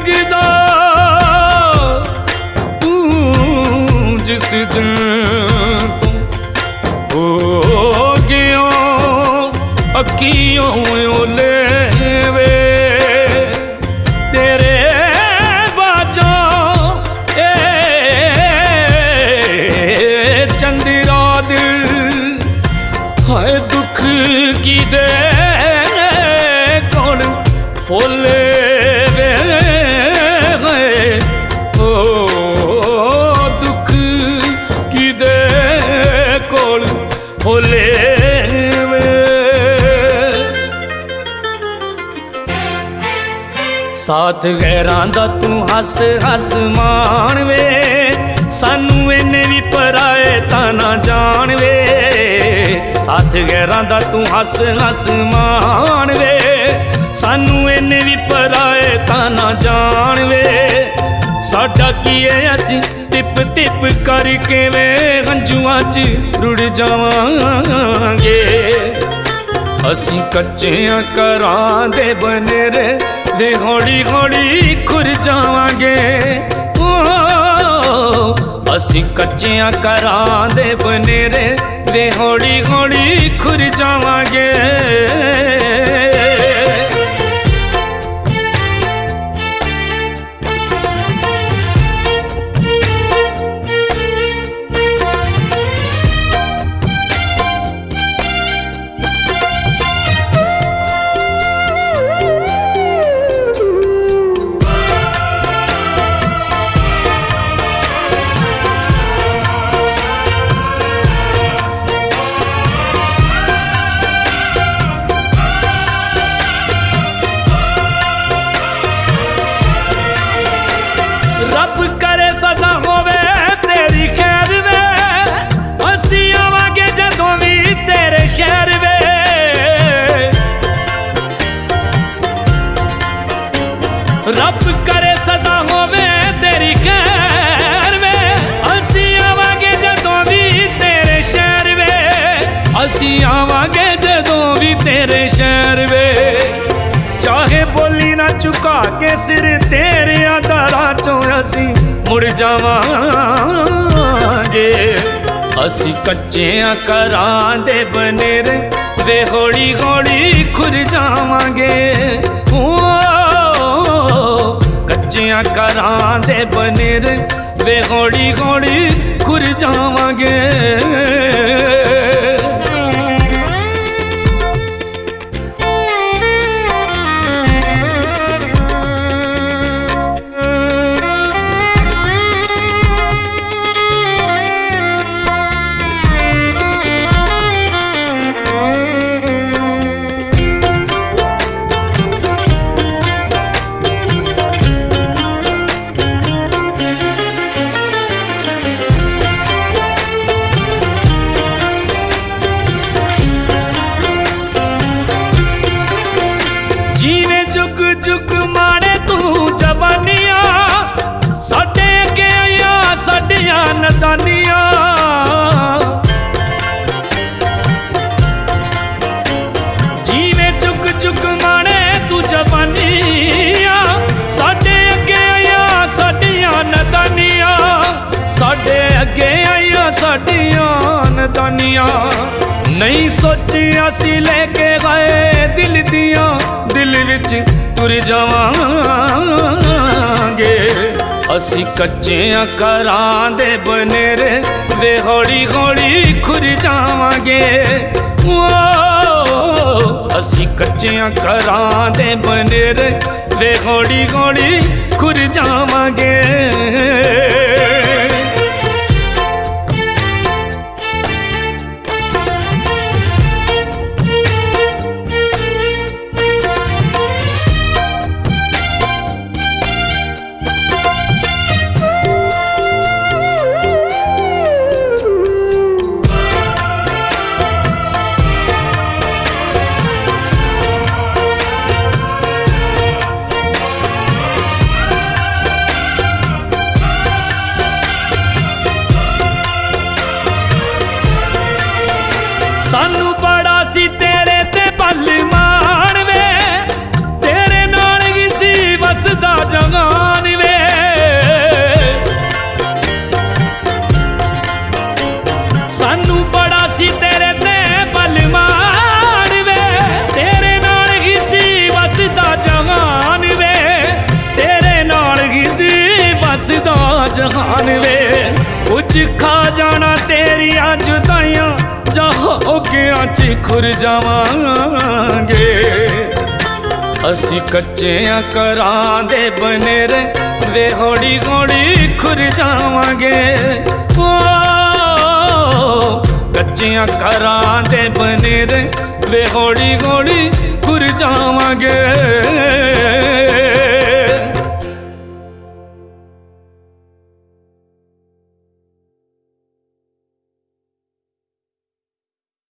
लगदा तू जिस दिन तो हो गया अखियों ओले वे तेरे बाजा चंदिरा दिल हाय दुख की दे कौन फोले वे ओ दुख की दे कौन फोले साथ गैरां दा तू हस हस मान वे सानू इन्ने भी पराए ताना जान वे साथ गैरां दा तू हस हस मान वे सानू इन्ने भी पराए ताना जान वे साडा की है असी टिप टिप करके वे हंजुआं च रुड़ जावांगे असी कच्चियां घरां दे बनेरे वे हौली हौली खुर जावांगे असी कच्चियां घरां दे बनेरे वे हौली हौली खुर जावांगे रब करे सदा होवे तेरी खैर वे असी आवांगे जदों भी तेरे शहर वे रब करे सदा होवे तेरी खैर वे असी आवांगे जदों भी तेरे शहर वे असी आवांगे जदों भी तेरे शहर वे चाहे बोली ना चुका के सिर तेरे दरा चों असी मुड़ जावांगे असी कच्चियां घरां दे बनेरे वे हौली हौली खुर जावांगे कच्चियां घरां दे बनेरे वे हौली हौली खुर जावांगे जीवे जुग जुग माने तू जवानिया साडे अगे आया साडियां नदानिया जीवे जुग जुग माने तू जवानिया साडे अगे आया साडियां नदानिया साडे अगे आया साडियां नदानिया नहीं सोचिया सी लेके गए दिल दिया दिल विच तुर जावांगे असी कच्चियां घरां दे बनेरे वे हौली हौली खुर जावांगे असी कच्चियां घरां दे बनेरे वे हौली हौली खुर जावांगे जान वे कुछ खा जाना तेरिया जुदाइयां जहाँ गया च खुर जावांगे असी कच्चियां करां दे बनेरे वे हौली हौली खुर जावांगे ओ कच्चियां करां दे बनेरे वे हौली हौली खुर जावांगे।